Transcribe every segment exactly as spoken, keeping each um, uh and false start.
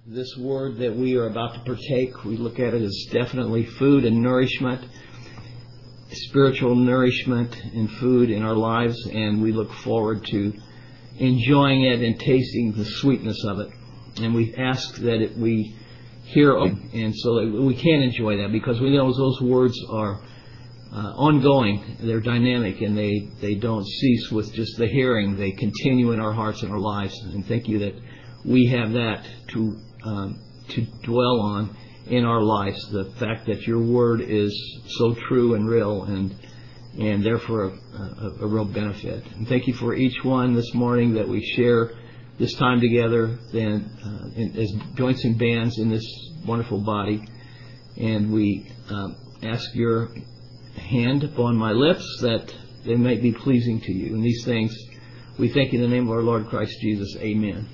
this word that we are about to partake. We look at it as definitely food and nourishment, spiritual nourishment and food in our lives, and we look forward to enjoying it and tasting the sweetness of it. And we ask that it, we hear, and so that we can enjoy that, because we know those words are uh, ongoing, they're dynamic, and they, they don't cease with just the hearing. They continue in our hearts and our lives. And thank you that we have that to um, to dwell on in our lives, the fact that your word is so true and real, and and therefore a, a, a real benefit. And thank you for each one this morning that we share this time together, then uh, in, as joints and bands in this wonderful body. And we um, ask your hand upon my lips that they might be pleasing to you. And these things we thank you in the name of our Lord Christ Jesus. Amen.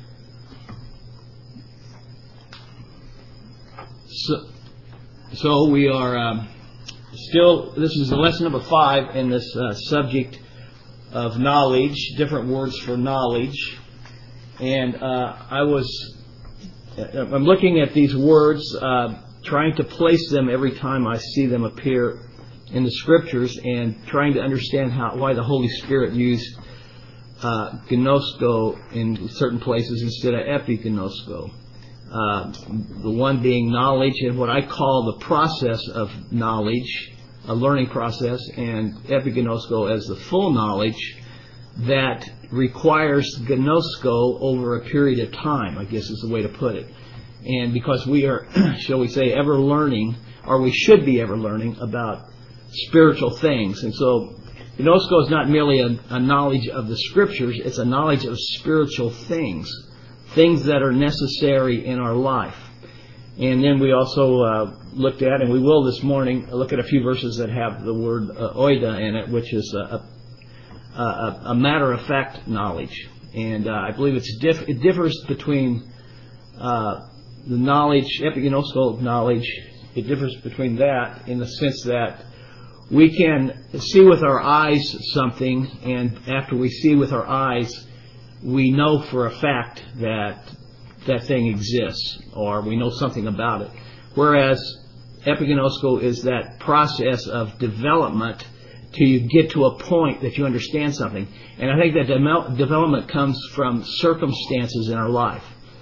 So, so we are um, still, this is the lesson number five in this uh, subject of knowledge, different words for knowledge. And uh, I was, I'm looking at these words, uh, trying to place them every time I see them appear in the Scriptures, and trying to understand how why the Holy Spirit used uh, gnosko in certain places instead of epignosko. Uh, the one being knowledge, and what I call the process of knowledge, a learning process, and epignosko as the full knowledge that requires gnosko over a period of time, I guess is the way to put it. And because we are, shall we say, ever learning, or we should be ever learning about spiritual things. And so gnosko is not merely a, a knowledge of the Scriptures, it's a knowledge of spiritual things, things that are necessary in our life. And then we also uh, looked at, and we will this morning, look at a few verses that have the word uh, oida in it, which is a, a, a, a matter-of-fact knowledge. And uh, I believe it's diff- it differs between uh, the knowledge, epignosko knowledge, it differs between that in the sense that we can see with our eyes something, and after we see with our eyes, we know for a fact that that thing exists, or we know something about it. Whereas epignosko is that process of development till you get to a point that you understand something. And I think that de- development comes from circumstances in our life.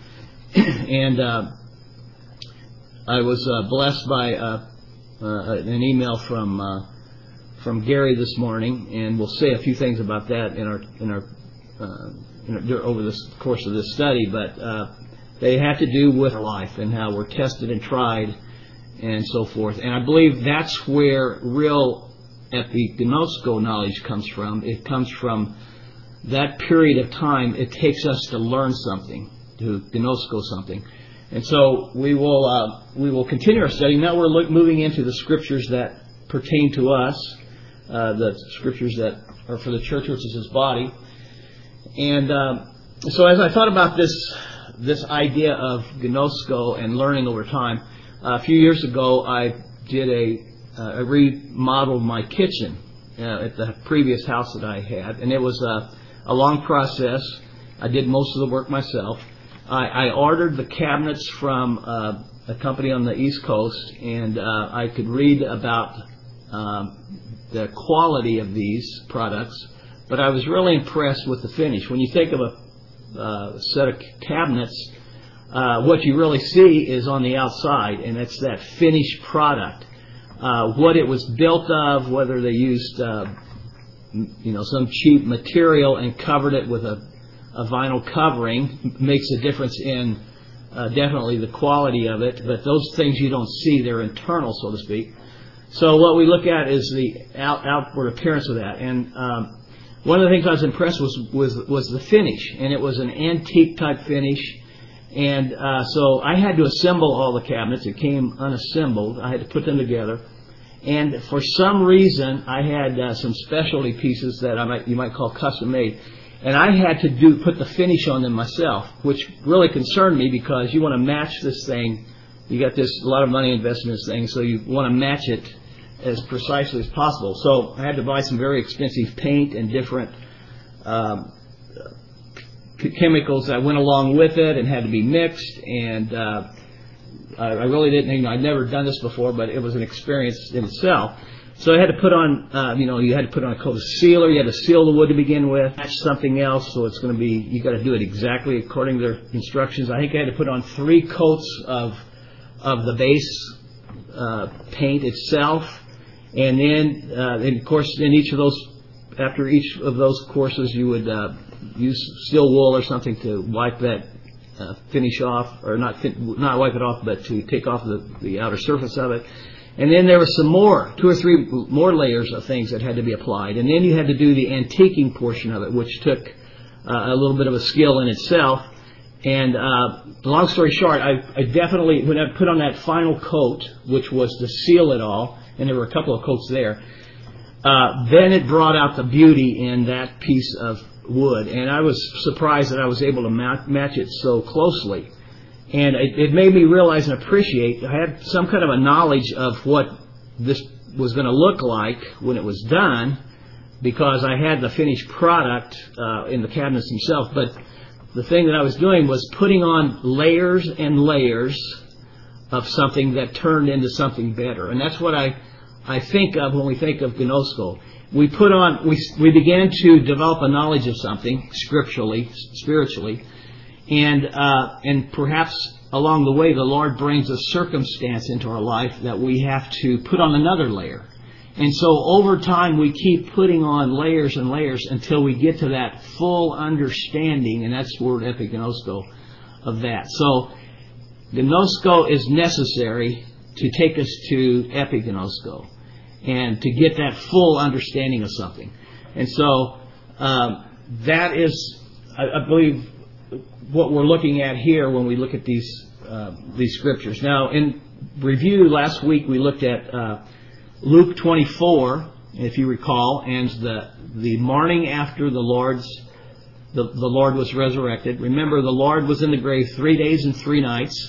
and uh, I was uh, blessed by uh, uh, an email from uh, from Gary this morning, and we'll say a few things about that in our in our uh, in our, over the course of this study. But uh, they have to do with our life and how we're tested and tried and so forth. And I believe that's where real epignosko knowledge comes from. It comes from that period of time it takes us to learn something, to gnosko something. And so we will uh, we will continue our study. Now we're look, moving into the Scriptures that pertain to us, uh, the Scriptures that are for the church, which is His body. And uh, so as I thought about this this idea of gnosko and learning over time, uh, a few years ago I did a uh, I remodeled my kitchen uh, at the previous house that I had, and it was a, a long process. I did most of the work myself. I, I ordered the cabinets from uh, a company on the East Coast, and uh, I could read about um, the quality of these products, but I was really impressed with the finish. When you think of a uh, set of cabinets, uh, what you really see is on the outside, and it's that finished product. Uh, what it was built of, whether they used uh, you know some cheap material and covered it with a, a vinyl covering, makes a difference in uh, definitely the quality of it. But those things you don't see; they're internal, so to speak. So what we look at is the out, outward appearance of that. And um, one of the things I was impressed with was, was was the finish, and it was an antique type finish. And uh, so I had to assemble all the cabinets. It came unassembled. I had to put them together. And for some reason, I had uh, some specialty pieces that I might you might call custom made. And I had to do put the finish on them myself, which really concerned me because you want to match this thing. You got this a lot of money invested in this thing, so you want to match it as precisely as possible. So I had to buy some very expensive paint and different um, chemicals that went along with it and had to be mixed, and uh, I really didn't, you know, I'd never done this before, but it was an experience in itself. So I had to put on, uh, you know, you had to put on a coat of sealer, you had to seal the wood to begin with, match something else, so it's going to be, you got to do it exactly according to their instructions. I think I had to put on three coats of of the base uh, paint itself, and then, uh, and of course, in each of those, after each of those courses, you would uh, use steel wool or something to wipe that uh, finish off, or not fin- not wipe it off, but to take off the, the outer surface of it. And then there was some more, two or three more layers of things that had to be applied. And then you had to do the antiquing portion of it, which took uh, a little bit of a skill in itself. And uh, long story short, I, I definitely, when I put on that final coat, which was to seal it all, and there were a couple of coats there, uh, then it brought out the beauty in that piece of wood. And I was surprised that I was able to ma- match it so closely. And it, it made me realize and appreciate, I had some kind of a knowledge of what this was going to look like when it was done, because I had the finished product uh, in the cabinets themselves. But the thing that I was doing was putting on layers and layers of something that turned into something better. And that's what I, I think of when we think of gnosko. We put on, we, we began to develop a knowledge of something, scripturally, spiritually, And uh, and perhaps along the way, the Lord brings a circumstance into our life that we have to put on another layer. And so over time, we keep putting on layers and layers until we get to that full understanding, and that's the word epignosko of that. So gnosko is necessary to take us to epignosko and to get that full understanding of something. And so um, that is, I, I believe, what we're looking at here when we look at these uh, these scriptures. Now, in review last week, we looked at uh, Luke twenty-four, if you recall, and the the morning after the Lord's the, the Lord was resurrected. Remember, the Lord was in the grave three days and three nights,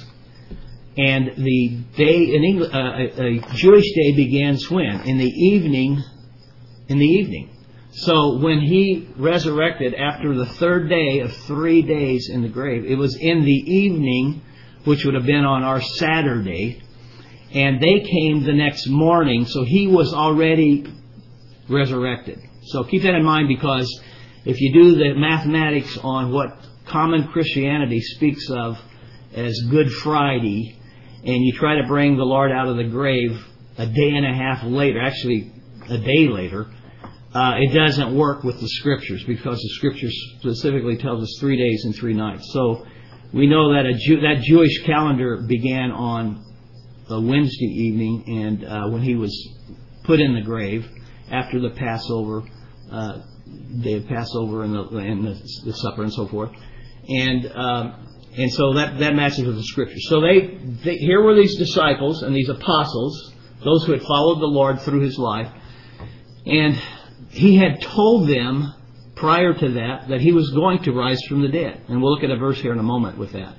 and the day in England, uh, a, a Jewish day begins when? In the evening. In the evening. So when he resurrected after the third day of three days in the grave, it was in the evening, which would have been on our Saturday, and they came the next morning, so he was already resurrected. So keep that in mind, because if you do the mathematics on what common Christianity speaks of as Good Friday, and you try to bring the Lord out of the grave a day and a half later, actually a day later, Uh, it doesn't work with the Scriptures, because the Scriptures specifically tells us three days and three nights. So we know that a Jew, that Jewish calendar began on a Wednesday evening, and uh, when he was put in the grave after the Passover, uh, day of Passover and the, and the, the supper and so forth, and um, and so that that matches with the Scriptures. So they, they here were these disciples and these apostles, those who had followed the Lord through his life, and he had told them prior to that that he was going to rise from the dead. And we'll look at a verse here in a moment with that.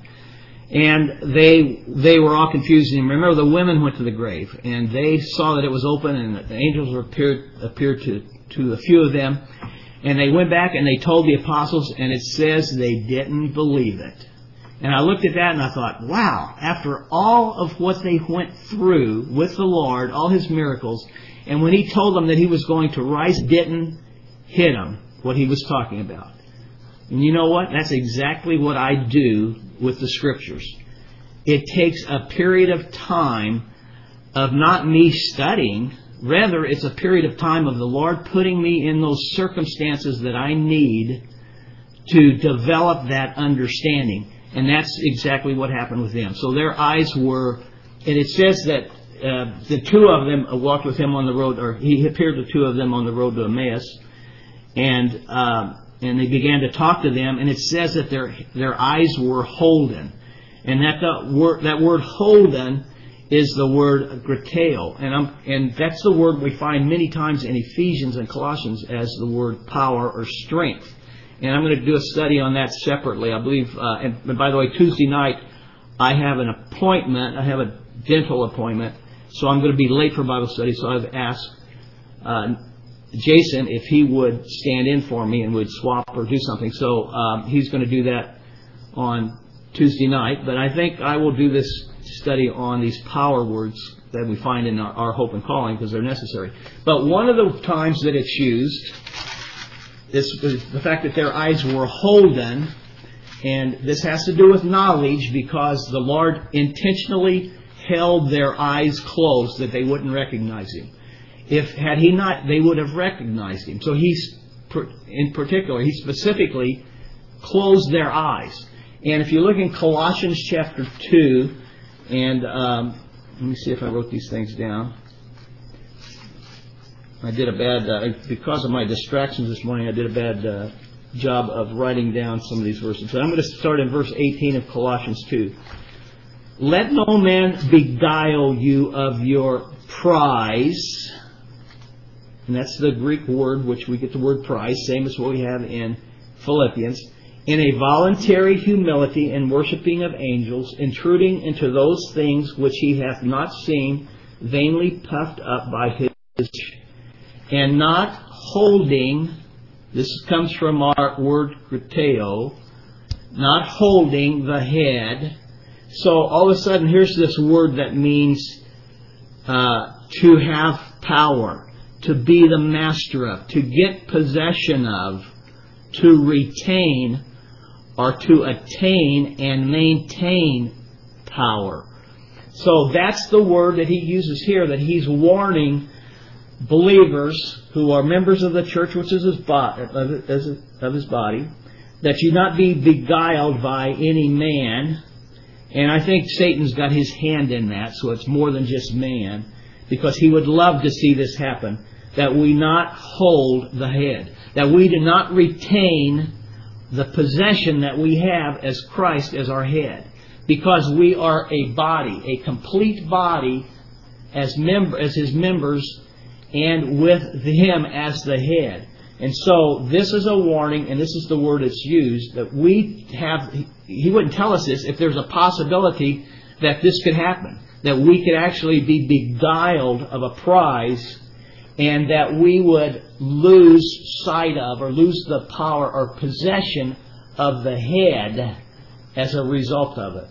And they they were all confused. And remember, the women went to the grave, and they saw that it was open, and the angels appeared, appeared to, to a few of them. And they went back and they told the apostles, and it says they didn't believe it. And I looked at that and I thought, wow, after all of what they went through with the Lord, all his miracles, and when he told them that he was going to rise, didn't hit them what he was talking about. And you know what? That's exactly what I do with the Scriptures. It takes a period of time of not me studying. Rather, it's a period of time of the Lord putting me in those circumstances that I need to develop that understanding. And that's exactly what happened with them. So their eyes were, and it says that Uh, the two of them walked with him on the road, or he appeared to two of them on the road to Emmaus, and uh, and they began to talk to them. And it says that their their eyes were holden, and that the word that word holden is the word grateo, and I'm, and that's the word we find many times in Ephesians and Colossians as the word power or strength. And I'm going to do a study on that separately. I believe. Uh, and, and by the way, Tuesday night I have an appointment. I have a dental appointment. So I'm going to be late for Bible study, so I've asked uh, Jason if he would stand in for me and would swap or do something. So um, he's going to do that on Tuesday night. But I think I will do this study on these power words that we find in our, our hope and calling because they're necessary. But one of the times that it's used is the fact that their eyes were holden. And this has to do with knowledge because the Lord intentionally held their eyes closed that they wouldn't recognize Him. If had He not, they would have recognized Him. So He's, in particular, He specifically closed their eyes. And if you look in Colossians chapter two, and um, let me see if I wrote these things down. I did a bad, uh, because of my distractions this morning, I did a bad uh, job of writing down some of these verses. So I'm going to start in verse eighteen of Colossians two. Let no man beguile you of your prize. And that's the Greek word which we get the word prize, same as what we have in Philippians. In a voluntary humility and worshipping of angels, intruding into those things which he hath not seen, vainly puffed up by his, and not holding, this comes from our word kriteo, not holding the head. So all of a sudden, here's this word that means uh, to have power, to be the master of, to get possession of, to retain, or to attain and maintain power. So that's the word that he uses here, that he's warning believers who are members of the church, which is his body, of his body, that you not be beguiled by any man. And I think Satan's got his hand in that, so it's more than just man, because he would love to see this happen, that we not hold the head, that we do not retain the possession that we have as Christ as our head, because we are a body, a complete body as member, as His members, and with Him as the head. And so this is a warning, and this is the word that's used, that we have, He wouldn't tell us this if there's a possibility that this could happen, that we could actually be beguiled of a prize, and that we would lose sight of or lose the power or possession of the head as a result of it.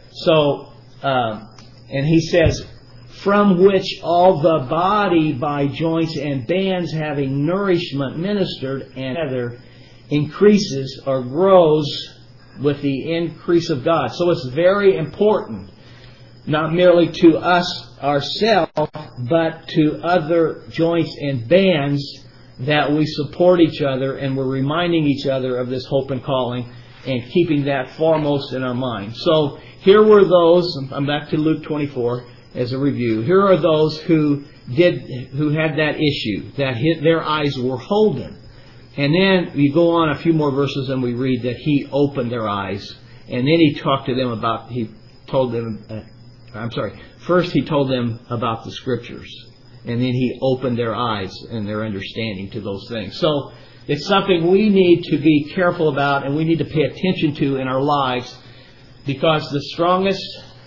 So, uh, and he says, from which all the body by joints and bands having nourishment ministered and other increases or grows with the increase of God. So it's very important, not merely to us ourselves, but to other joints and bands, that we support each other and we're reminding each other of this hope and calling and keeping that foremost in our mind. So here were those, I'm back to Luke twenty-four as a review. Here are those who did, who had that issue, that hit, their eyes were holden. And then we go on a few more verses and we read that He opened their eyes. And then He talked to them about, He told them, uh, I'm sorry, first He told them about the Scriptures. And then He opened their eyes and their understanding to those things. So it's something we need to be careful about and we need to pay attention to in our lives, because the strongest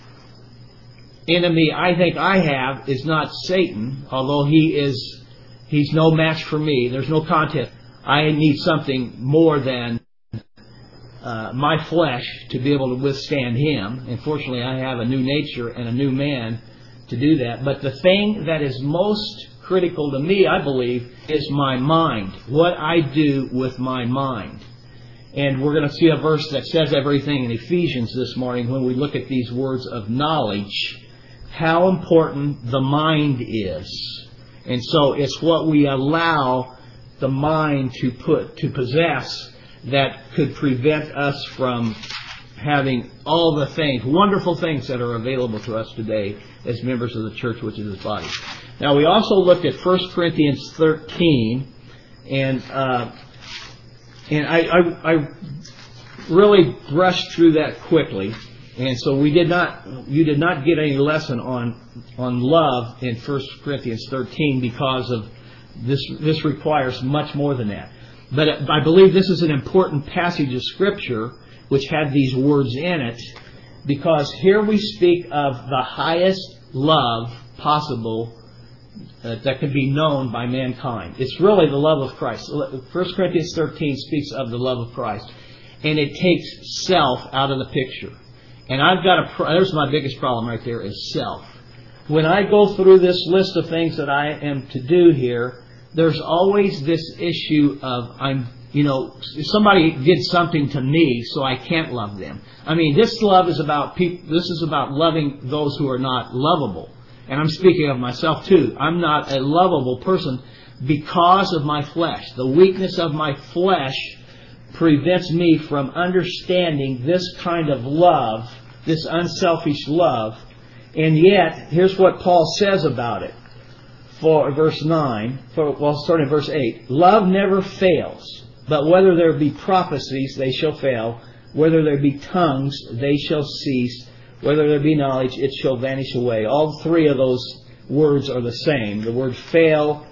enemy I think I have is not Satan, although he is, he's no match for me. There's no contest. I need something more than uh, my flesh to be able to withstand him. And fortunately, I have a new nature and a new man to do that. But the thing that is most critical to me, I believe, is my mind. What I do with my mind. And we're going to see a verse that says everything in Ephesians this morning when we look at these words of knowledge, how important the mind is. And so it's what we allow the mind to put, to possess, that could prevent us from having all the things, wonderful things that are available to us today as members of the church, which is His body. Now, we also looked at First Corinthians thirteen, and uh, and I, I, I really brushed through that quickly, and so we did not, you did not get any lesson on on love in First Corinthians thirteen, because of this. This requires much more than that. But I believe this is an important passage of Scripture which had these words in it, because here we speak of the highest love possible uh, that can be known by mankind. It's really the love of Christ. First Corinthians thirteen speaks of the love of Christ. And it takes self out of the picture. And I've got a, pro- there's my biggest problem right there, is self. When I go through this list of things that I am to do here, there's always this issue of, I'm, you know, somebody did something to me, so I can't love them. I mean, this love is about people, this is about loving those who are not lovable. And I'm speaking of myself too. I'm not a lovable person because of my flesh. The weakness of my flesh prevents me from understanding this kind of love, this unselfish love. And yet, here's what Paul says about it. For verse nine, for, well, starting in verse eight. Love never fails, but whether there be prophecies, they shall fail. Whether there be tongues, they shall cease. Whether there be knowledge, it shall vanish away. All three of those words are the same. The word fail,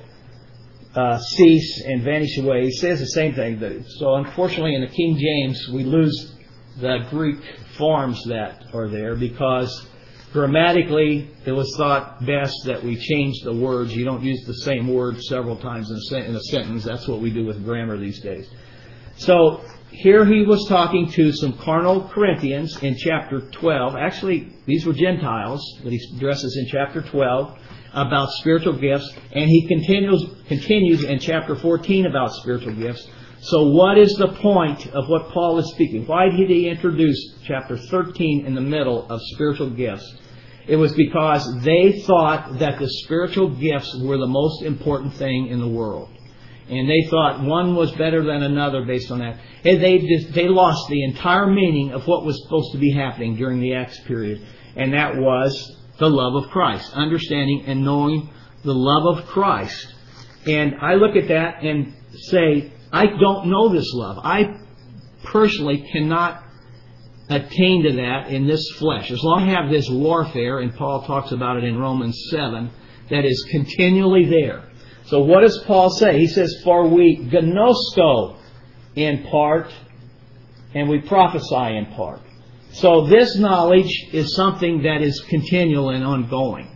Uh, cease, and vanish away. He says the same thing. So unfortunately in the King James we lose the Greek forms that are there because grammatically it was thought best that we change the words. You don't use the same word several times in a, sen- in a sentence. That's what we do with grammar these days. So here he was talking to some carnal Corinthians in chapter twelve. Actually, these were Gentiles that he addresses in chapter twelve. About spiritual gifts, and he continues continues in chapter fourteen about spiritual gifts. So what is the point of what Paul is speaking? Why did he introduce chapter thirteen in the middle of spiritual gifts? It was because they thought that the spiritual gifts were the most important thing in the world. And they thought one was better than another based on that. And they just, they lost the entire meaning of what was supposed to be happening during the Acts period. And that was the love of Christ. Understanding and knowing the love of Christ. And I look at that and say, I don't know this love. I personally cannot attain to that in this flesh. As long as I have this warfare, and Paul talks about it in Romans seven, that is continually there. So what does Paul say? He says, for we gnosko in part, and we prophesy in part. So this knowledge is something that is continual and ongoing.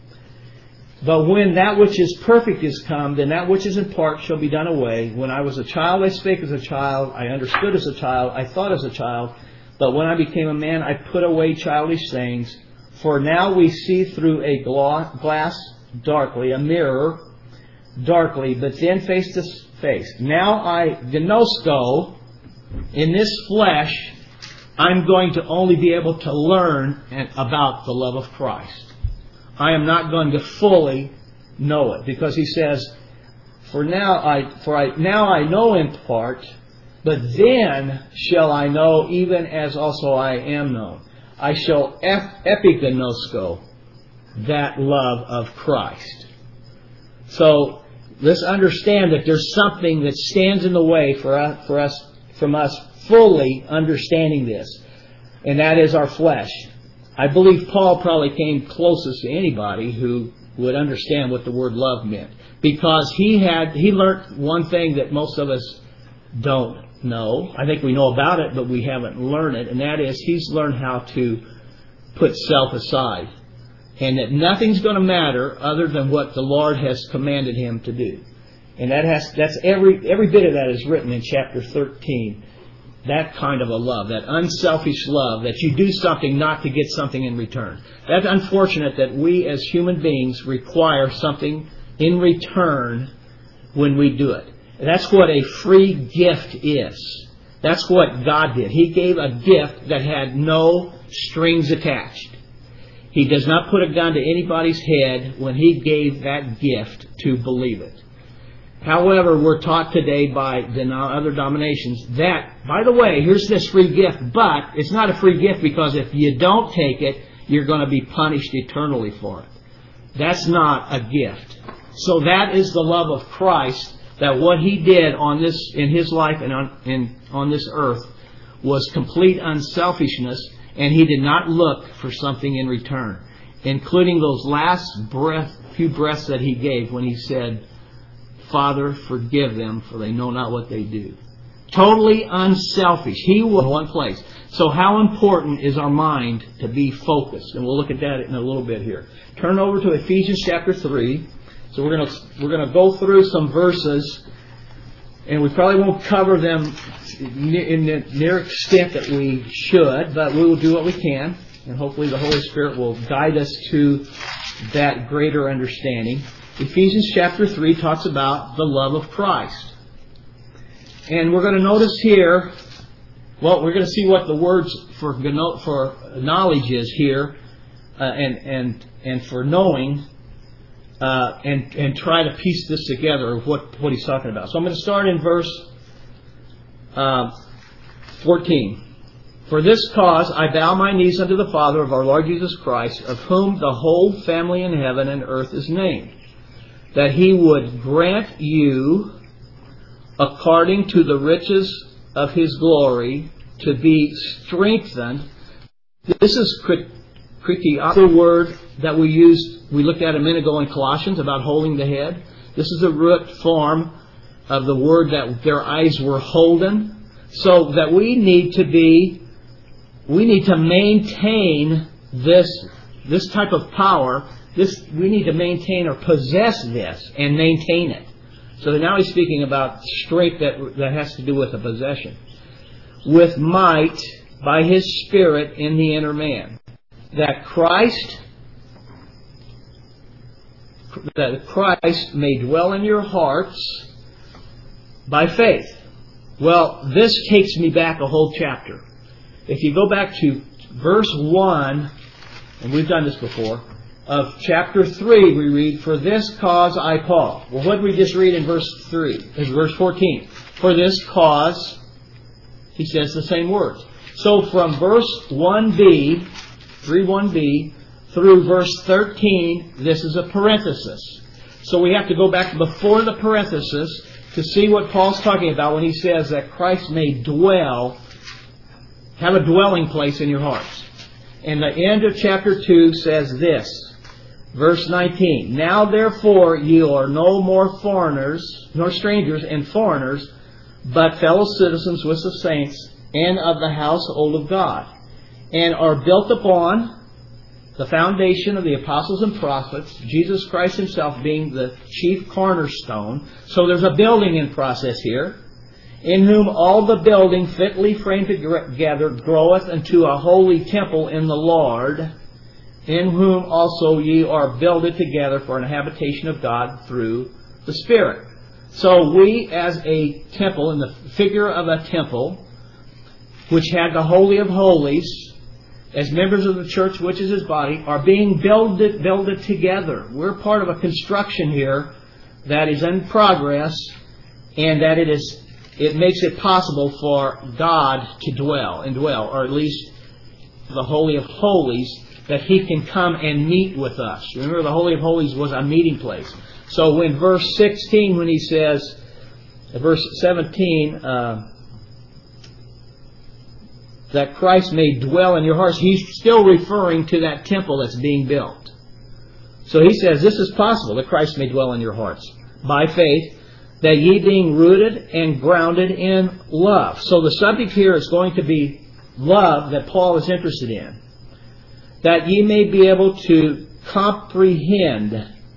But when that which is perfect is come, then that which is in part shall be done away. When I was a child, I spake as a child. I understood as a child. I thought as a child. But when I became a man, I put away childish things. For now we see through a glass darkly, a mirror darkly, but then face to face. Now I gnosko, in this flesh, I'm going to only be able to learn about the love of Christ. I am not going to fully know it, because he says, "For now I, for I now I know in part, but then shall I know, even as also I am known. I shall epignosko, that love of Christ." So let's understand that there's something that stands in the way for us, for us, from us fully understanding this, and that is our flesh. I believe Paul probably came closest to anybody who would understand what the word love meant, because he had he learned one thing that most of us don't know. I think we know about it, but we haven't learned it, and that is he's learned how to put self aside, and that nothing's going to matter other than what the Lord has commanded him to do. And that has that's every every bit of that is written in chapter thirteen. That kind of a love, that unselfish love, that you do something not to get something in return. That's unfortunate that we as human beings require something in return when we do it. That's what a free gift is. That's what God did. He gave a gift that had no strings attached. He does not put a gun to anybody's head when He gave that gift to believe it. However, we're taught today by the other denominations that, by the way, here's this free gift, but it's not a free gift because if you don't take it, you're going to be punished eternally for it. That's not a gift. So that is the love of Christ, that what He did on this in His life and on, in, on this earth was complete unselfishness, and He did not look for something in return, including those last breath, few breaths that He gave when He said, "Father, forgive them, for they know not what they do." Totally unselfish. He was in one place. So how important is our mind to be focused? And we'll look at that in a little bit here. Turn over to Ephesians chapter three. So we're going to we're going to go through some verses, and we probably won't cover them in the near extent that we should, but we will do what we can, and hopefully the Holy Spirit will guide us to that greater understanding. Ephesians chapter three talks about the love of Christ. And we're going to notice here, well, we're going to see what the words for for knowledge is here, uh, and and and for knowing, uh, and and try to piece this together of what what he's talking about. So I'm going to start in verse uh, fourteen. For this cause I bow my knees unto the Father of our Lord Jesus Christ, of whom the whole family in heaven and earth is named, that He would grant you, according to the riches of His glory, to be strengthened. This is kriti, the word that we used, we looked at a minute ago in Colossians about holding the head. This is the root form of the word that their eyes were holden. So that we need to be, we need to maintain this, this type of power. This, we need to maintain or possess this and maintain it. So now he's speaking about strength that, that has to do with a possession. With might by His Spirit in the inner man. That Christ, that Christ may dwell in your hearts by faith. Well, this takes me back a whole chapter. If you go back to verse one, and we've done this before, of chapter three, we read, For this cause I, Paul. Well, what did we just read in verse three? In verse fourteen. For this cause, he says the same words. So from verse one b, three one b, through verse thirteen, this is a parenthesis. So we have to go back before the parenthesis to see what Paul's talking about when he says that Christ may dwell, have a dwelling place in your hearts. And the end of chapter two says this, verse nineteen, Now therefore ye are no more foreigners, nor strangers and foreigners, but fellow citizens with the saints and of the household of God, and are built upon the foundation of the apostles and prophets, Jesus Christ Himself being the chief cornerstone. So there's a building in process here, in whom all the building fitly framed together groweth unto a holy temple in the Lord, in whom also ye are builded together for an habitation of God through the Spirit. So we as a temple, in the figure of a temple, which had the Holy of Holies, as members of the church, which is His body, are being builded, builded together. We're part of a construction here that is in progress, and that it is it makes it possible for God to dwell, and dwell, or at least the Holy of Holies, that He can come and meet with us. Remember, the Holy of Holies was a meeting place. So in verse sixteen, when he says, verse seventeen, uh, that Christ may dwell in your hearts, he's still referring to that temple that's being built. So he says, this is possible, that Christ may dwell in your hearts by faith, that ye being rooted and grounded in love. So the subject here is going to be love that Paul is interested in. That ye may be able to comprehend,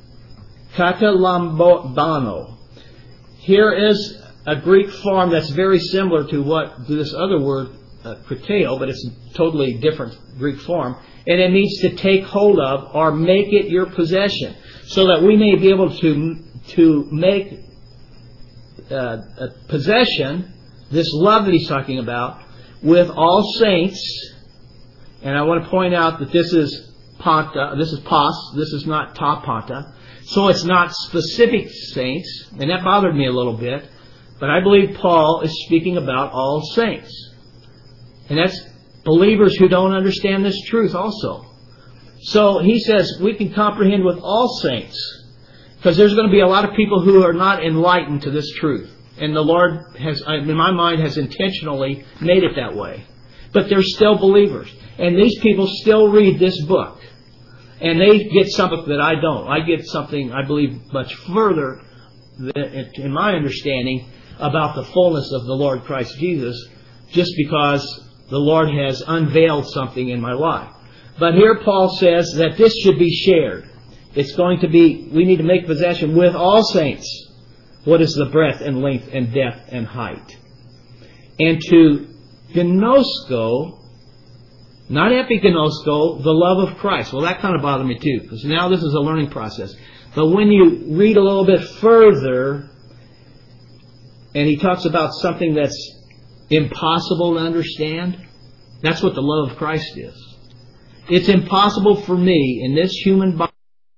katalambano. Here is a Greek form that's very similar to what to this other word, uh, kriteo, but it's a totally different Greek form. And it means to take hold of or make it your possession. So that we may be able to, to make uh, a possession, this love that he's talking about, with all saints. And I want to point out that this is panta, this is pas, this is not ta panta. So it's not specific saints, and that bothered me a little bit. But I believe Paul is speaking about all saints. And that's believers who don't understand this truth also. So he says we can comprehend with all saints. Because there's going to be a lot of people who are not enlightened to this truth. And the Lord has, in my mind, has intentionally made it that way. But they're still believers. And these people still read this book. And they get something that I don't. I get something, I believe, much further, in my understanding, about the fullness of the Lord Christ Jesus, just because the Lord has unveiled something in my life. But here Paul says that this should be shared. It's going to be, we need to make possession with all saints. What is the breadth and length and depth and height? And to gnosko, not epignosko, the love of Christ. Well, that kind of bothered me too, because now this is a learning process. But when you read a little bit further, and he talks about something that's impossible to understand, that's what the love of Christ is. It's impossible for me in this human body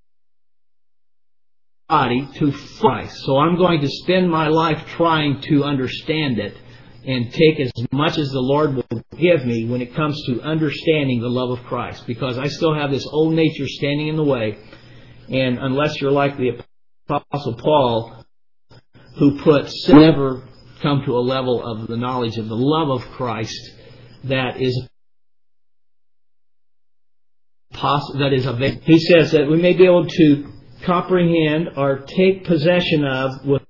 to fight. So I'm going to spend my life trying to understand it and take as much as the Lord will give me when it comes to understanding the love of Christ. Because I still have this old nature standing in the way. And unless you're like the Apostle Paul, who put never come to a level of the knowledge of the love of Christ that is possible, that is available. He says that we may be able to comprehend or take possession of with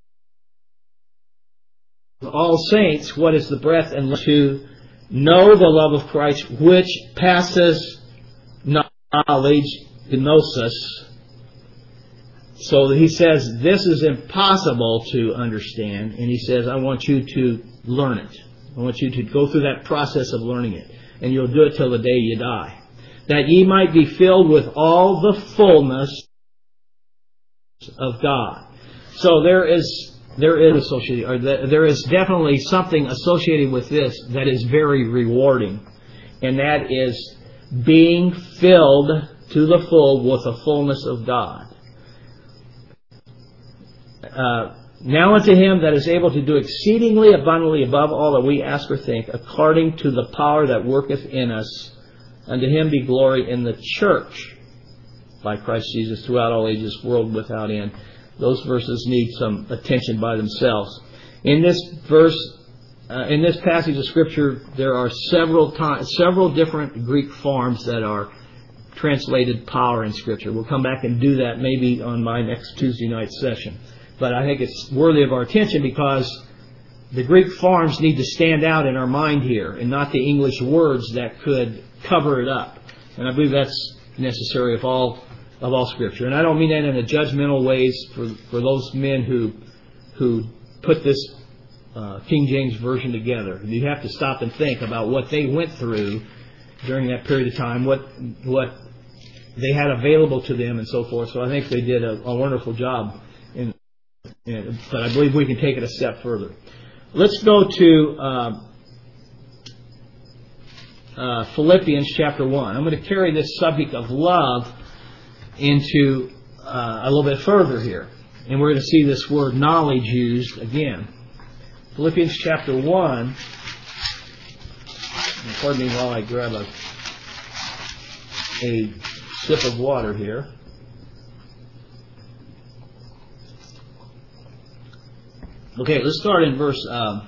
all saints what is the breadth and length, to know the love of Christ, which passes knowledge, gnosis. So he says this is impossible to understand, and he says I want you to learn it. I want you to go through that process of learning it, and you'll do it till the day you die. That ye might be filled with all the fullness of God. So there is there is associated, or there is definitely something associated with this that is very rewarding, and that is being filled to the full with the fullness of God. Uh, now unto Him that is able to do exceedingly abundantly above all that we ask or think, according to the power that worketh in us, unto Him be glory in the church by Christ Jesus throughout all ages, world without end. Those verses need some attention by themselves. In this verse, uh, in this passage of Scripture, there are several times, several different Greek forms that are translated power in Scripture. We'll come back and do that maybe on my next Tuesday night session. But I think it's worthy of our attention because the Greek forms need to stand out in our mind here, and not the English words that could cover it up. And I believe that's necessary of all of all Scripture. And I don't mean that in a judgmental ways for for those men who who put this uh, King James Version together. You have to stop and think about what they went through during that period of time, what what they had available to them, and so forth. So I think they did a, a wonderful job. In, in, but I believe we can take it a step further. Let's go to uh, uh, Philippians chapter one. I'm going to carry this subject of love into uh, a little bit further here. And we're going to see this word knowledge used again. Philippians chapter one. Pardon me while I grab a, a sip of water here. Okay, let's start in verse... Um,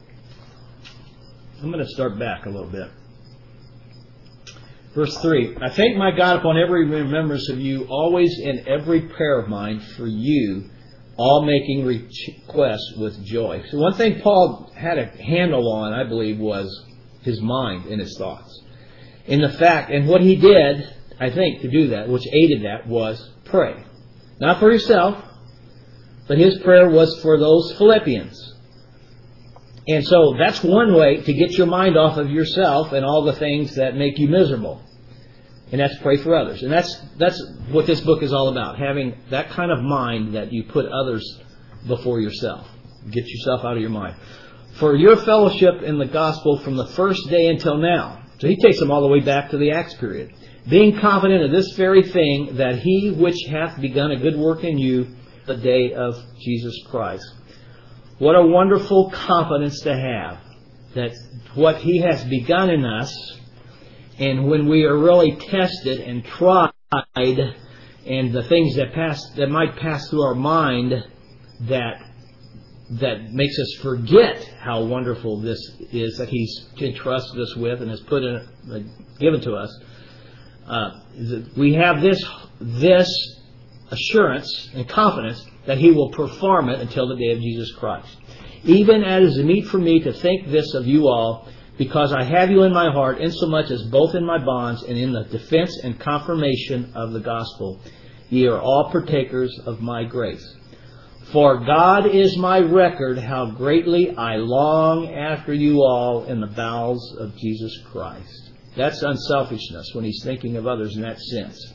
I'm going to start back a little bit. Verse three, I thank my God upon every remembrance of you, always in every prayer of mine for you, all making requests with joy. So one thing Paul had a handle on, I believe, was his mind and his thoughts. In the fact, and what he did, I think, to do that, which aided that, was pray. Not for himself, but his prayer was for those Philippians. And so that's one way to get your mind off of yourself and all the things that make you miserable. And that's pray for others. And that's that's what this book is all about. Having that kind of mind that you put others before yourself. Get yourself out of your mind. For your fellowship in the gospel from the first day until now. So he takes them all the way back to the Acts period. Being confident of this very thing, that he which hath begun a good work in you, the day of Jesus Christ. What a wonderful confidence to have, that what He has begun in us, and when we are really tested and tried, and the things that pass that might pass through our mind that that makes us forget how wonderful this is that He's entrusted us with and has put in, uh, given to us. Uh, we have this this. assurance and confidence that He will perform it until the day of Jesus Christ. Even as it is meet for me to think this of you all, because I have you in my heart, insomuch as both in my bonds and in the defense and confirmation of the gospel. ye are all partakers of my grace. For God is my record, how greatly I long after you all in the bowels of Jesus Christ. That's unselfishness when he's thinking of others in that sense.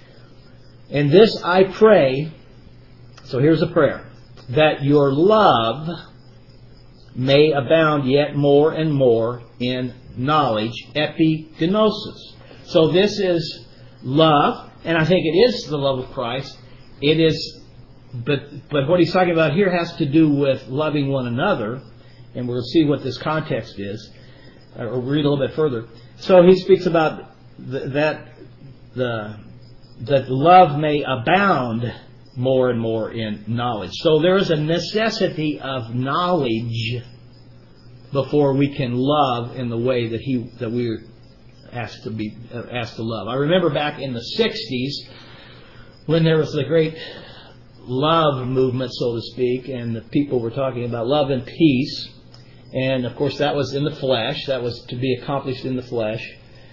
And this I pray, so here's a prayer, that your love may abound yet more and more in knowledge, epigenosis. So this is love, and I think it is the love of Christ. It is, but but what he's talking about here has to do with loving one another, and we'll see what this context is, or read a little bit further. So he speaks about the, that the that love may abound more and more in knowledge. So there is a necessity of knowledge before we can love in the way that he that we are asked to be uh, asked to love. I remember back in the sixties when there was the great love movement, so to speak, and the people were talking about love and peace. And of course, that was in the flesh. That was to be accomplished in the flesh.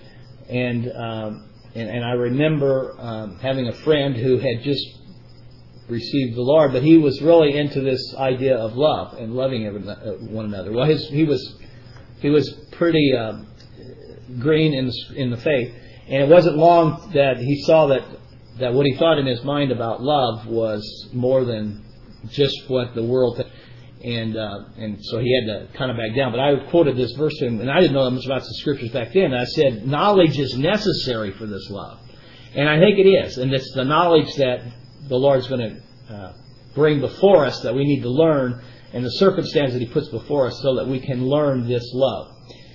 And um, and, and I remember um, having a friend who had just received the Lord, but he was really into this idea of love and loving one another. Well, his, he was he was pretty um, green in the, in the faith, and it wasn't long that he saw that that what he thought in his mind about love was more than just what the world th- and uh, and so he had to kind of back down. But I quoted this verse to him, and I didn't know that much about the scriptures back then. I said, knowledge is necessary for this love. And I think it is. And it's the knowledge that the Lord's going to uh, bring before us that we need to learn, and the circumstance that he puts before us so that we can learn this love.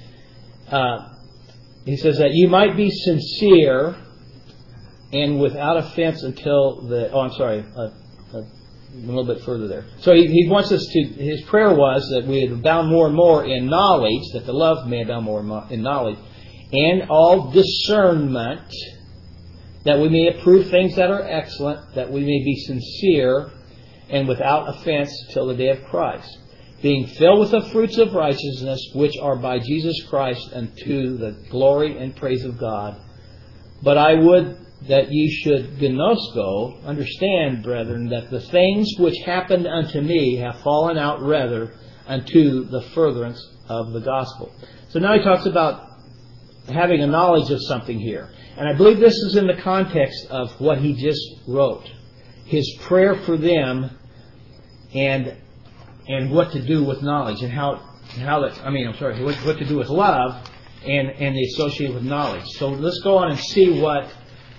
Uh, he says that you might be sincere and without offense until the... Oh, I'm sorry. Uh, uh, a little bit further there. So he, he wants us to... His prayer was that we would abound more and more in knowledge, that the love may abound more and more in knowledge, and all discernment, that we may approve things that are excellent, that we may be sincere and without offense till the day of Christ, being filled with the fruits of righteousness, which are by Jesus Christ unto the glory and praise of God. But I would that ye should gnosko, understand, brethren, that the things which happened unto me have fallen out rather unto the furtherance of the gospel. So now he talks about having a knowledge of something here. And I believe this is in the context of what he just wrote. His prayer for them and and what to do with knowledge and how how that I mean I'm sorry what, what to do with love and, and the associated with knowledge. So let's go on and see what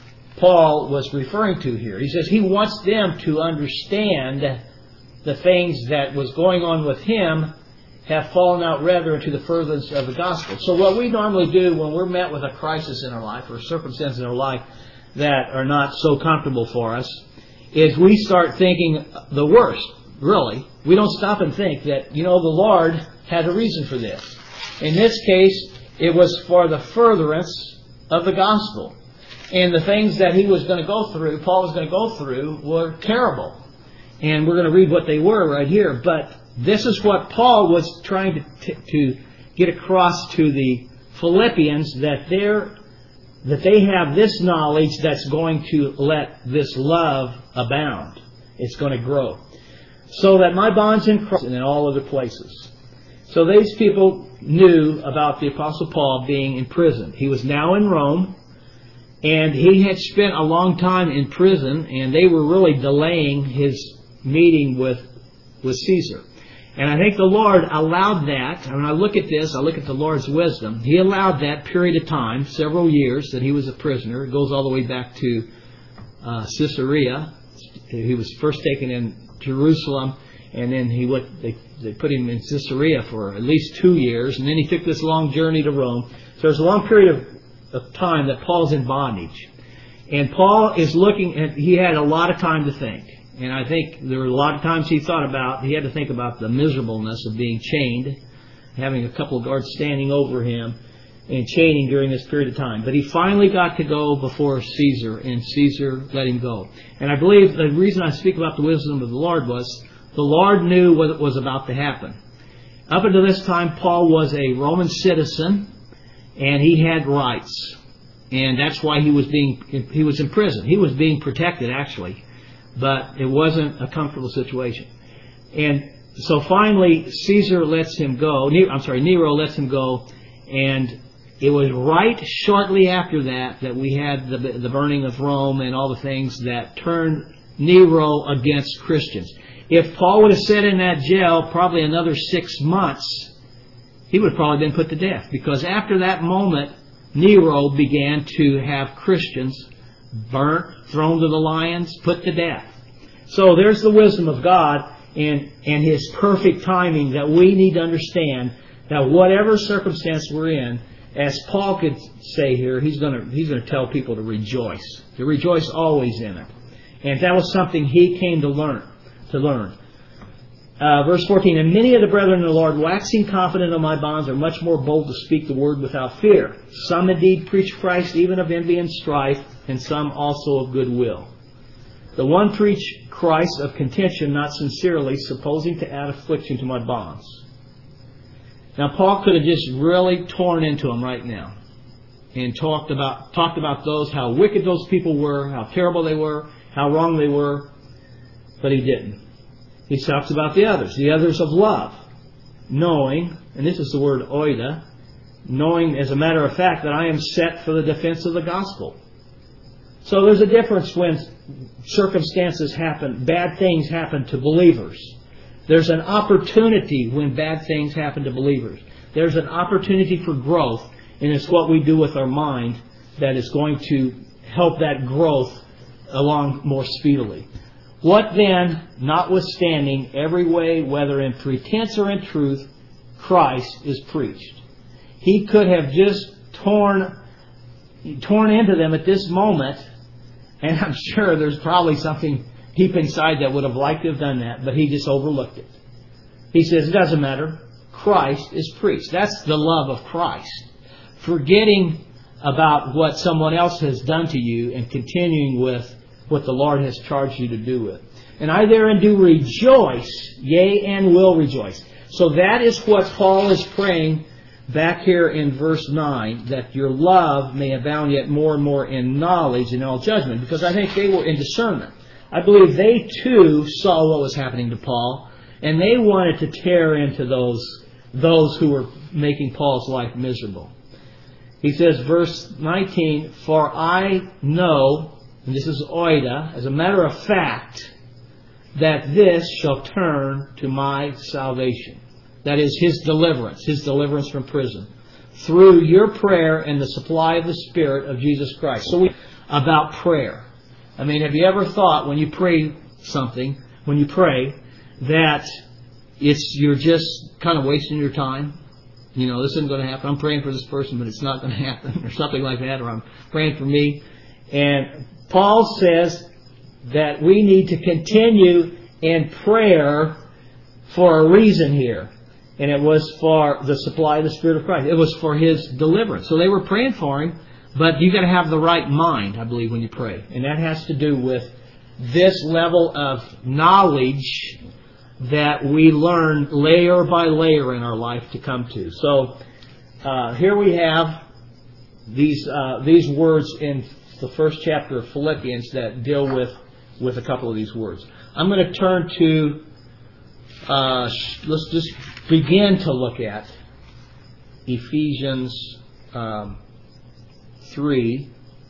Paul was referring to here. He says he wants them to understand the things that was going on with him have fallen out rather into the furtherance of the gospel. So what we normally do when we're met with a crisis in our life or circumstances in our life that are not so comfortable for us is we start thinking the worst, really. We don't stop and think that, you know, the Lord had a reason for this. In this case, it was for the furtherance of the gospel. And the things that he was going to go through, Paul was going to go through, were terrible. And we're going to read what they were right here. But this is what Paul was trying to t- to get across to the Philippians, that they're that they have this knowledge that's going to let this love abound. It's going to grow. So that my bonds in Christ and in all other places. So these people knew about the Apostle Paul being in prison. He was now in Rome. And he had spent a long time in prison, and they were really delaying his meeting with with Caesar. And I think the Lord allowed that. And when I look at this, I look at the Lord's wisdom. He allowed that period of time, several years, that he was a prisoner. It goes all the way back to uh, Caesarea. He was first taken in Jerusalem, and then he went, they, they put him in Caesarea for at least two years, and then he took this long journey to Rome. So there's a long period of of time that Paul's in bondage. And Paul is looking at, he had a lot of time to think. And I think there were a lot of times he thought about, he had to think about the miserableness of being chained, having a couple of guards standing over him, and chaining during this period of time. But he finally got to go before Caesar, and Caesar let him go. And I believe the reason I speak about the wisdom of the Lord was, the Lord knew what was about to happen. Up until this time, Paul was a Roman citizen, and he had rights. And that's why he was being he was in prison. He was being protected, actually. But it wasn't a comfortable situation. And so finally, Caesar lets him go. I'm sorry, Nero lets him go. And it was right shortly after that that we had the, the burning of Rome and all the things that turned Nero against Christians. If Paul would have sat in that jail probably another six months, he would have probably been put to death. Because after that moment, Nero began to have Christians burnt, thrown to the lions, put to death. So there's the wisdom of God and, and His perfect timing that we need to understand that whatever circumstance we're in, as Paul could say here, he's going to he's going to tell people to rejoice. To rejoice always in it. And that was something he came to learn. To learn. Uh, verse fourteen, and many of the brethren in the Lord, waxing confident of my bonds, are much more bold to speak the word without fear. Some indeed preach Christ even of envy and strife, and some also of goodwill. The one preach Christ of contention, not sincerely, supposing to add affliction to my bonds. Now Paul could have just really torn into them right now and talked about talked about those, how wicked those people were, how terrible they were, how wrong they were, but he didn't. He talks about the others, the others of love, knowing, and this is the word oida, knowing as a matter of fact that I am set for the defense of the gospel. So there's a difference when circumstances happen, bad things happen to believers. There's an opportunity when bad things happen to believers. There's an opportunity for growth, and it's what we do with our mind that is going to help that growth along more speedily. What then, notwithstanding every way, whether in pretense or in truth, Christ is preached. He could have just torn, torn into them at this moment, and I'm sure there's probably something deep inside that would have liked to have done that, but he just overlooked it. He says, it doesn't matter. Christ is preached. That's the love of Christ. Forgetting about what someone else has done to you and continuing with what the Lord has charged you to do with. And I therein do rejoice, yea, and will rejoice. So that is what Paul is praying back here in verse nine, that your love may abound yet more and more in knowledge and all judgment. Because I think they were in discernment. I believe they too saw what was happening to Paul, and they wanted to tear into those, those who were making Paul's life miserable. He says, verse nineteen, for I know, and this is oida, as a matter of fact, that this shall turn to my salvation. That is His deliverance, His deliverance from prison, through your prayer and the supply of the Spirit of Jesus Christ. So we about prayer. I mean, have you ever thought when you pray something, when you pray, that it's you're just kind of wasting your time? You know, this isn't going to happen. I'm praying for this person, but it's not going to happen, or something like that, or I'm praying for me. And Paul says that we need to continue in prayer for a reason here. And it was for the supply of the Spirit of Christ. It was for His deliverance. So they were praying for him, but you've got to have the right mind, I believe, when you pray. And that has to do with this level of knowledge that we learn layer by layer in our life to come to. So uh, here we have these uh, these words in the first chapter of Philippians that deal with, with a couple of these words. I'm going to turn to, uh, let's just begin to look at Ephesians um, three.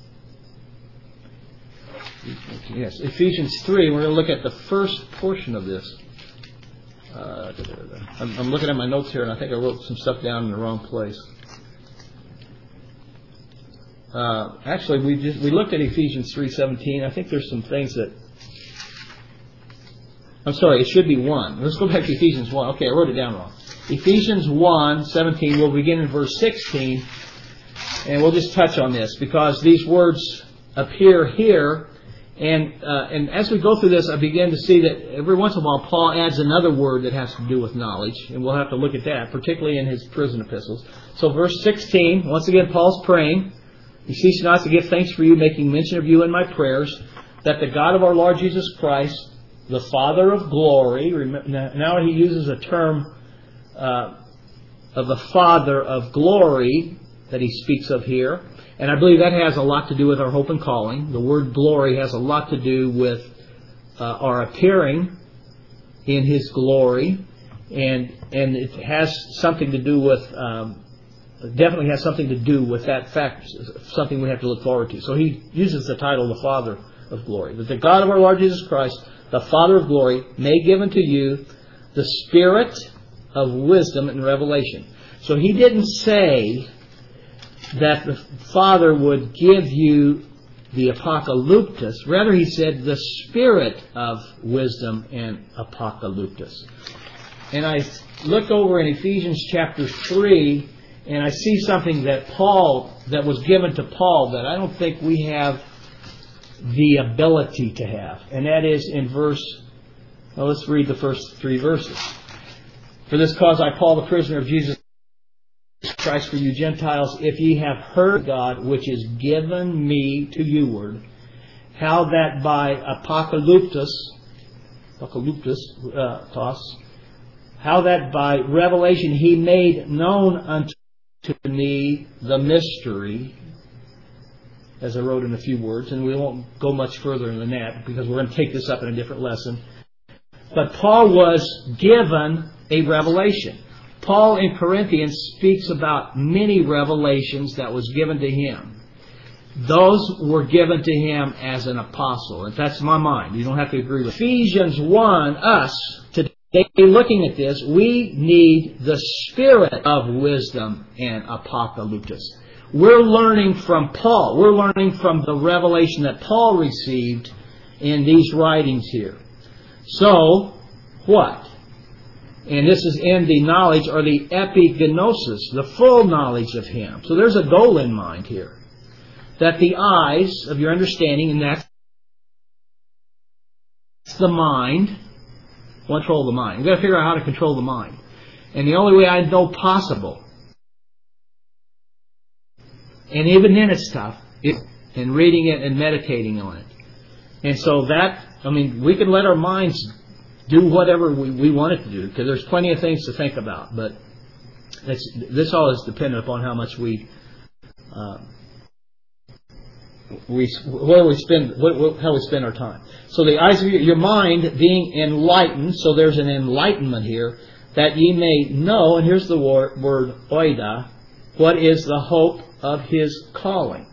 Yes, Ephesians three. We're going to look at the first portion of this. Uh, I'm, I'm looking at my notes here, and I think I wrote some stuff down in the wrong place. Uh, actually, we just we looked at Ephesians three seventeen. I think there's some things that. I'm sorry, it should be one. Let's go back to Ephesians one. Okay, I wrote it down wrong. Ephesians one seventeen. We'll begin in verse sixteen, and we'll just touch on this because these words appear here. And uh, and as we go through this, I begin to see that every once in a while Paul adds another word that has to do with knowledge, and we'll have to look at that, particularly in his prison epistles. So verse sixteen, once again, Paul's praying. He ceases not to give thanks for you, making mention of you in my prayers, that the God of our Lord Jesus Christ, the Father of glory, now he uses a term uh, of the Father of glory that he speaks of here, And I believe that has a lot to do with our hope and calling. The word glory has a lot to do with uh, our appearing in His glory. And and it has something to do with, um, definitely has something to do with that fact, something we have to look forward to. So He uses the title, the Father of glory. That the God of our Lord Jesus Christ, the Father of glory, may give unto you the spirit of wisdom and revelation. So He didn't say that the Father would give you the apocalyptus. Rather, He said the spirit of wisdom and apocalyptus. And I look over in Ephesians chapter three, and I see something that Paul, that was given to Paul, that I don't think we have the ability to have. And that is in verse, well, let's read the first three verses. For this cause I, Paul, the prisoner of Jesus Christ for you Gentiles, if ye have heard God, which is given me to you word, how that by apocalyptus, apocalyptus, uh, tos, how that by revelation He made known unto me the mystery, as I wrote in a few words, and we won't go much further than that because we're going to take this up in a different lesson. But Paul was given a revelation. Paul in Corinthians speaks about many revelations that was given to him. Those were given to him as an apostle. And that's my mind. You don't have to agree with Ephesians one, us, today looking at this, we need the spirit of wisdom and apocalyptus. We're learning from Paul. We're learning from the revelation that Paul received in these writings here. So, what? And this is in the knowledge, or the epigenosis, the full knowledge of Him. So there's a goal in mind here. That the eyes of your understanding, and that's the mind, control the mind. You've got to figure out how to control the mind. And the only way I know possible, and even then it's tough, is in reading it and meditating on it. And so that, I mean, we can let our minds do whatever we, we want it to do, because there's plenty of things to think about. But it's, this all is dependent upon how much we, uh, we where we spend, what, what, how we spend our time. So the eyes of your, your mind being enlightened. So there's an enlightenment here, that ye may know. And here's the word, word oida. What is the hope of His calling?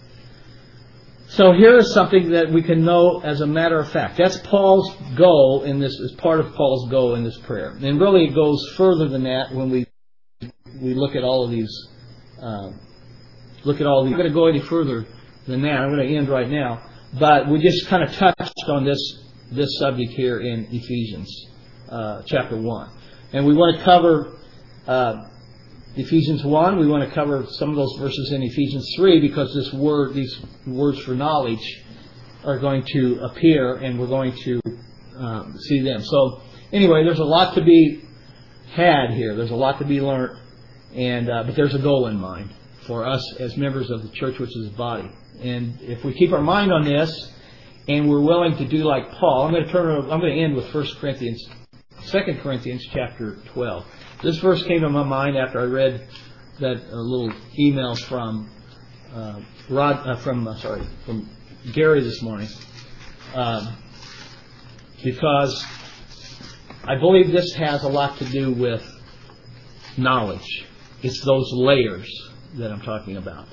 So here is something that we can know as a matter of fact. That's Paul's goal in this, is part of Paul's goal in this prayer. And really it goes further than that when we we look at all of these. Uh, look at all of these. I'm going to go any further than that. I'm going to end right now. But we just kind of touched on this this subject here in Ephesians uh, chapter one. And we want to cover Uh, Ephesians one, we want to cover some of those verses in Ephesians three, because this word, these words for knowledge are going to appear, and we're going to uh, see them. So, anyway, there's a lot to be had here. There's a lot to be learned, and uh, but there's a goal in mind for us as members of the church, which is His body. And if we keep our mind on this, and we're willing to do like Paul, I'm going to turn. I'm going to end with First Corinthians, Second Corinthians, chapter twelve. This verse came to my mind after I read that uh, little email from uh, Rod, uh, from uh, sorry, from Gary this morning, um, because I believe this has a lot to do with knowledge. It's those layers that I'm talking about.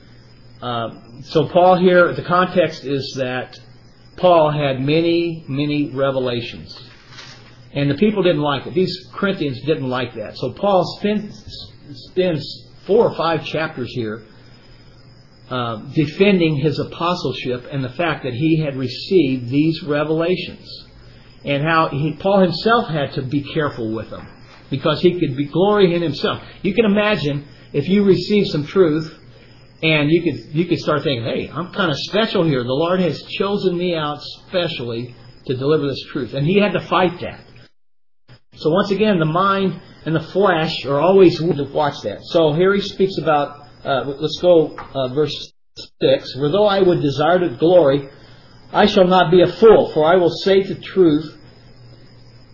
Uh, so Paul here, the context is that Paul had many, many revelations. And the people didn't like it. These Corinthians didn't like that. So Paul spends, spends four or five chapters here uh, defending his apostleship and the fact that he had received these revelations. And how he, Paul himself had to be careful with them, because he could be glory in himself. You can imagine if you receive some truth and you could you could start thinking, hey, I'm kind of special here. The Lord has chosen me out specially to deliver this truth. And he had to fight that. So once again, the mind and the flesh are always to watch that. So here he speaks about, uh, let's go uh, verse six. For though I would desire to glory, I shall not be a fool, for I will say the truth.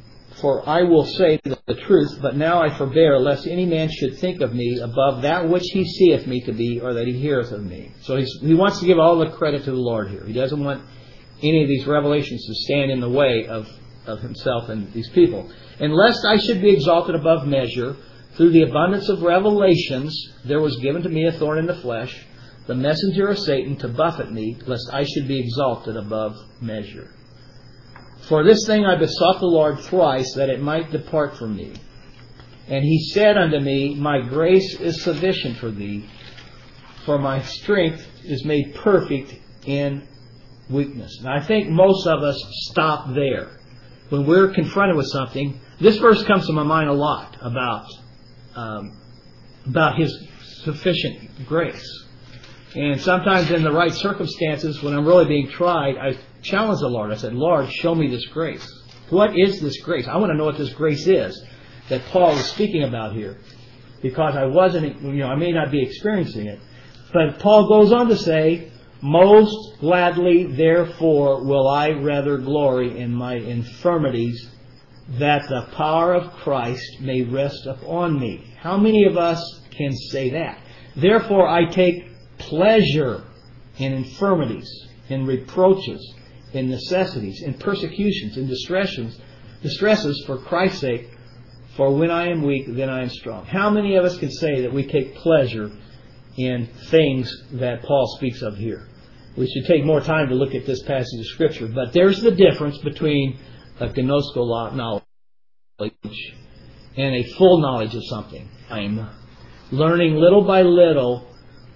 for I will say the truth, but now I forbear, lest any man should think of me above that which he seeth me to be, or that he heareth of me. So he's, he wants to give all the credit to the Lord here. He doesn't want any of these revelations to stand in the way of, of himself and these people. And lest I should be exalted above measure, through the abundance of revelations, there was given to me a thorn in the flesh, the messenger of Satan, to buffet me, lest I should be exalted above measure. For this thing I besought the Lord thrice, that it might depart from me. And He said unto me, My grace is sufficient for thee, for my strength is made perfect in weakness. And I think most of us stop there. When we're confronted with something, this verse comes to my mind a lot about, um, about His sufficient grace. And sometimes in the right circumstances, when I'm really being tried, I challenge the Lord. I said, Lord, show me this grace. What is this grace? I want to know what this grace is that Paul is speaking about here. Because I wasn't, you know, I may not be experiencing it. But Paul goes on to say, Most gladly, therefore, will I rather glory in my infirmities, that the power of Christ may rest upon me. How many of us can say that? Therefore, I take pleasure in infirmities, in reproaches, in necessities, in persecutions, in distresses, distresses for Christ's sake. For when I am weak, then I am strong. How many of us can say that we take pleasure in things that Paul speaks of here? We should take more time to look at this passage of Scripture. But there's the difference between a gnosko knowledge and a full knowledge of something. I'm learning little by little.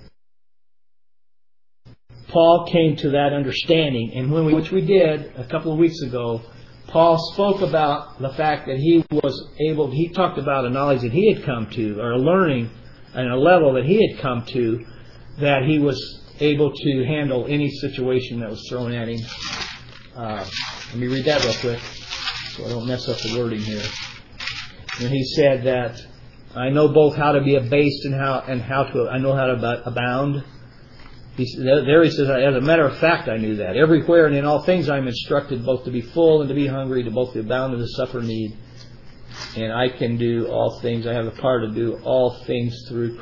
Paul came to that understanding, and when we, which we did a couple of weeks ago, Paul spoke about the fact that he was able, he talked about a knowledge that he had come to, or a learning and a level that he had come to, that he was able to handle any situation that was thrown at him. Uh, let me read that real quick so I don't mess up the wording here. And he said that I know both how to be abased and how and how to I know how to abound. He, there he says, as a matter of fact, I knew that. Everywhere and in all things I am instructed both to be full and to be hungry, to both to abound and to suffer need. And I can do all things. I have the power to do all things through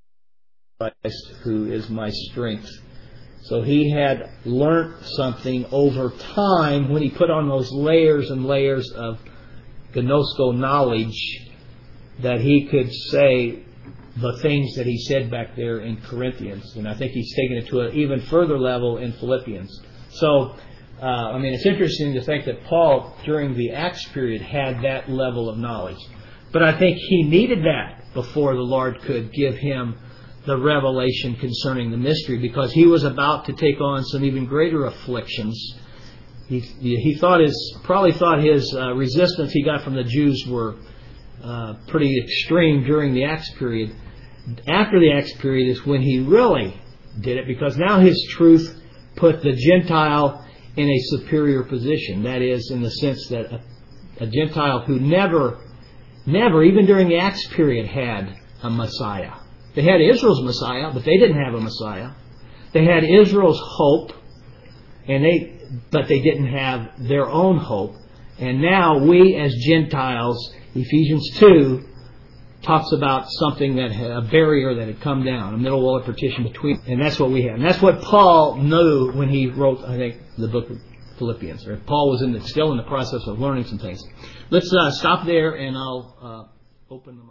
Christ, who is my strength. So he had learnt something over time when he put on those layers and layers of gnosko knowledge, that he could say the things that he said back there in Corinthians. And I think he's taken it to an even further level in Philippians. So, uh, I mean, it's interesting to think that Paul, during the Acts period, had that level of knowledge. But I think he needed that before the Lord could give him the revelation concerning the mystery, because he was about to take on some even greater afflictions. He, he thought his, probably thought his uh, resistance he got from the Jews were uh, pretty extreme during the Acts period. After the Acts period is when he really did it, because now his truth put the Gentile in a superior position. That is, in the sense that a, a Gentile who never, never, even during the Acts period, had a Messiah. They had Israel's Messiah, but they didn't have a Messiah. They had Israel's hope, and they, but they didn't have their own hope. And now we as Gentiles, Ephesians two talks about something that had a barrier that had come down, a middle wall of partition between, and that's what we have. And that's what Paul knew when he wrote, I think, the book of Philippians. Or Paul was in the, still in the process of learning some things. Let's uh, stop there, and I'll uh, open them up.